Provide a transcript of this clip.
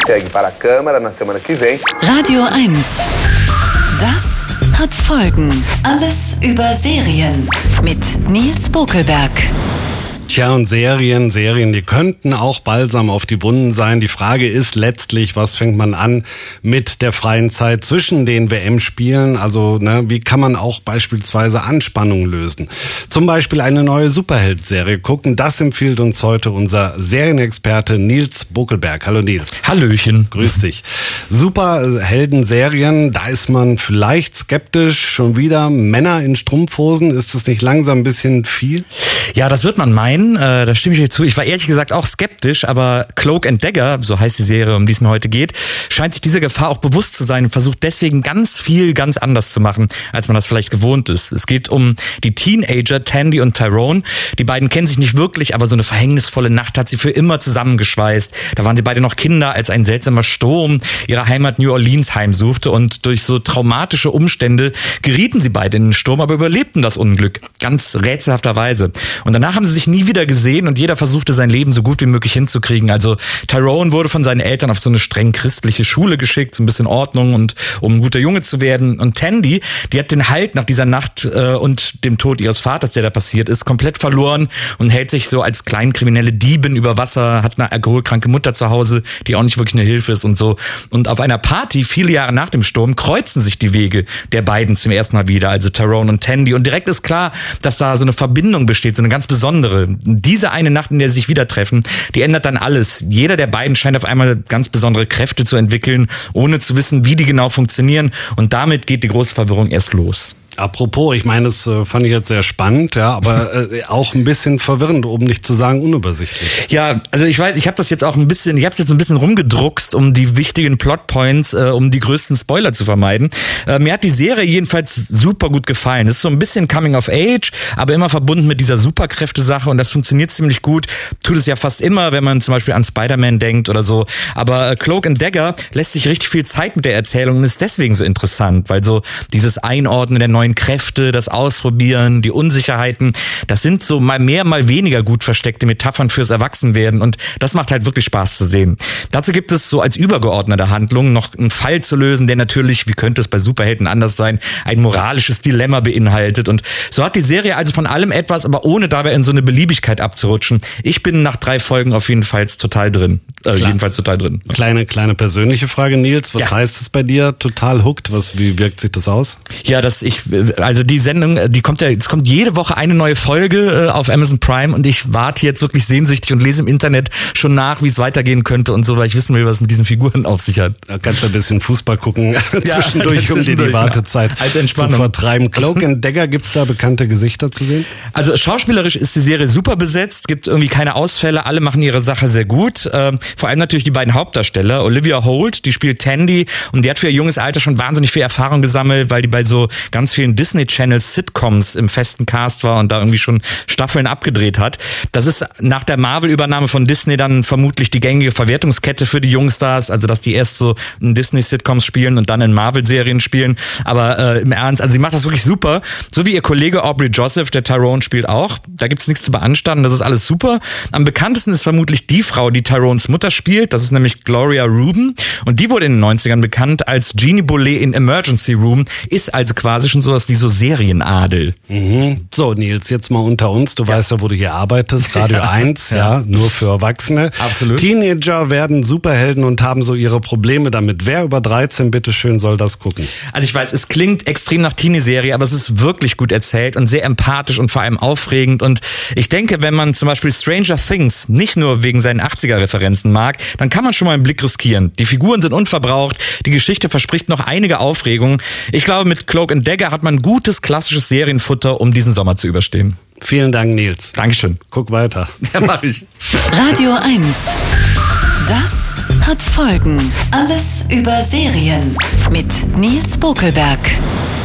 segue para a Câmara na semana que vem. Radio 1. Das hat Folgen. Alles über Serien mit Nils Bokelberg. Tja, und Serien, die könnten auch Balsam auf die Wunden sein. Die Frage ist letztlich, was fängt man an mit der freien Zeit zwischen den WM-Spielen? Also, wie kann man auch beispielsweise Anspannung lösen? Zum Beispiel eine neue Superheld-Serie gucken. Das empfiehlt uns heute unser Serienexperte Nils Bokelberg. Hallo Nils. Hallöchen. Grüß dich. Superhelden-Serien, da ist man vielleicht skeptisch. Schon wieder Männer in Strumpfhosen. Ist das nicht langsam ein bisschen viel? Ja, das wird man meinen. Da stimme ich dir zu. Ich war ehrlich gesagt auch skeptisch, aber Cloak and Dagger, so heißt die Serie, um die es mir heute geht, scheint sich dieser Gefahr auch bewusst zu sein und versucht deswegen ganz viel ganz anders zu machen, als man das vielleicht gewohnt ist. Es geht um die Teenager Tandy und Tyrone. Die beiden kennen sich nicht wirklich, aber so eine verhängnisvolle Nacht hat sie für immer zusammengeschweißt. Da waren sie beide noch Kinder, als ein seltsamer Sturm ihre Heimat New Orleans heimsuchte, und durch so traumatische Umstände gerieten sie beide in den Sturm, aber überlebten das Unglück. Ganz rätselhafterweise. Und danach haben sie sich nie wieder gesehen und jeder versuchte sein Leben so gut wie möglich hinzukriegen. Also Tyrone wurde von seinen Eltern auf so eine streng christliche Schule geschickt, so ein bisschen Ordnung und um ein guter Junge zu werden. Und Tandy, die hat den Halt nach dieser Nacht und dem Tod ihres Vaters, der da passiert ist, komplett verloren und hält sich so als kleinkriminelle Diebin über Wasser, hat eine alkoholkranke Mutter zu Hause, die auch nicht wirklich eine Hilfe ist und so. Und auf einer Party, viele Jahre nach dem Sturm, kreuzen sich die Wege der beiden zum ersten Mal wieder, also Tyrone und Tandy. Und direkt ist klar, dass da so eine Verbindung besteht, so eine ganz besondere. Diese eine Nacht, in der sie sich wieder treffen, die ändert dann alles. Jeder der beiden scheint auf einmal ganz besondere Kräfte zu entwickeln, ohne zu wissen, wie die genau funktionieren. Und damit geht die große Verwirrung erst los. Apropos, ich meine, das fand ich jetzt sehr spannend, ja, aber auch ein bisschen verwirrend, um nicht zu sagen unübersichtlich. Ja, also ich weiß, ich habe das jetzt auch ein bisschen, ich habe es jetzt ein bisschen rumgedruckst, um die wichtigen Plotpoints, um die größten Spoiler zu vermeiden. Mir hat die Serie jedenfalls super gut gefallen. Es ist so ein bisschen Coming of Age, aber immer verbunden mit dieser Superkräfte-Sache, und das funktioniert ziemlich gut. Tut es ja fast immer, wenn man zum Beispiel an Spider-Man denkt oder so. Aber Cloak and Dagger lässt sich richtig viel Zeit mit der Erzählung und ist deswegen so interessant, weil so dieses Einordnen der neuen Kräfte, das Ausprobieren, die Unsicherheiten, das sind so mal mehr, mal weniger gut versteckte Metaphern fürs Erwachsenwerden, und das macht halt wirklich Spaß zu sehen. Dazu gibt es so als übergeordnete Handlung noch einen Fall zu lösen, der natürlich, wie könnte es bei Superhelden anders sein, ein moralisches Dilemma beinhaltet, und so hat die Serie also von allem etwas, aber ohne dabei in so eine Beliebigkeit abzurutschen. Ich bin nach 3 Folgen auf jeden Fall total drin. Jedenfalls total drin. Kleine persönliche Frage, Nils. Was heißt es bei dir? Total hooked? Wie wirkt sich das aus? Ja, also die Sendung, es kommt jede Woche eine neue Folge auf Amazon Prime, und ich warte jetzt wirklich sehnsüchtig und lese im Internet schon nach, wie es weitergehen könnte und so, weil ich wissen will, was mit diesen Figuren auf sich hat. Da kannst du ein bisschen Fußball gucken zwischendurch, um dir die Wartezeit zu vertreiben. Cloak and Dagger, gibt's da bekannte Gesichter zu sehen? Also schauspielerisch ist die Serie super besetzt, gibt irgendwie keine Ausfälle, alle machen ihre Sache sehr gut. Vor allem natürlich die beiden Hauptdarsteller. Olivia Holt, die spielt Tandy, und die hat für ihr junges Alter schon wahnsinnig viel Erfahrung gesammelt, weil die bei so ganz vielen Disney Channel Sitcoms im festen Cast war und da irgendwie schon Staffeln abgedreht hat. Das ist nach der Marvel-Übernahme von Disney dann vermutlich die gängige Verwertungskette für die Jungstars, also dass die erst so in Disney-Sitcoms spielen und dann in Marvel-Serien spielen. Aber im Ernst, also sie macht das wirklich super. So wie ihr Kollege Aubrey Joseph, der Tyrone spielt auch. Da gibt's nichts zu beanstanden, das ist alles super. Am bekanntesten ist vermutlich die Frau, die Tyrones Mutter spielt. Das ist nämlich Gloria Reuben, und die wurde in den 90ern bekannt als Jeannie Bollet in Emergency Room, ist also quasi schon sowas wie so Serienadel. Mhm. So, Nils, jetzt mal unter uns. Du weißt ja, wo du hier arbeitest. Radio 1, nur für Erwachsene. Absolut. Teenager werden Superhelden und haben so ihre Probleme damit. Wer über 13, bitteschön, soll das gucken? Also ich weiß, es klingt extrem nach Teenie-Serie, aber es ist wirklich gut erzählt und sehr empathisch und vor allem aufregend. Und ich denke, wenn man zum Beispiel Stranger Things nicht nur wegen seinen 80er-Referenzen mag, dann kann man schon mal einen Blick riskieren. Die Figuren sind unverbraucht, die Geschichte verspricht noch einige Aufregungen. Ich glaube, mit Cloak and Dagger hat man gutes, klassisches Serienfutter, um diesen Sommer zu überstehen. Vielen Dank, Nils. Dankeschön. Guck weiter. Ja, mach ich. Radio 1. Das hat Folgen. Alles über Serien mit Nils Bokelberg.